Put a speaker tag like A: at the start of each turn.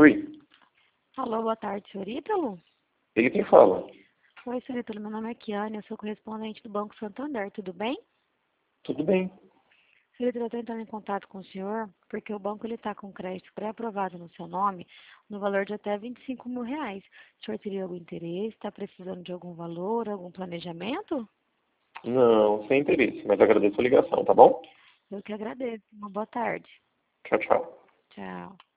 A: Oi,
B: Alô, boa tarde, senhor Ítalo?
A: ele quem fala?
B: Oi, senhor Ítalo, meu nome é Kiane, eu sou correspondente do Banco Santander, tudo bem?
A: Tudo bem?
B: Senhor Ítalo, eu estou entrando em contato com o senhor porque o banco está com crédito pré-aprovado no seu nome no valor de até R$ 25.000. O senhor teria algum interesse? Está precisando de algum valor, algum planejamento?
A: Não, sem interesse, mas agradeço a ligação, tá bom?
B: Eu que agradeço. Uma boa tarde.
A: Tchau, tchau.
B: Tchau.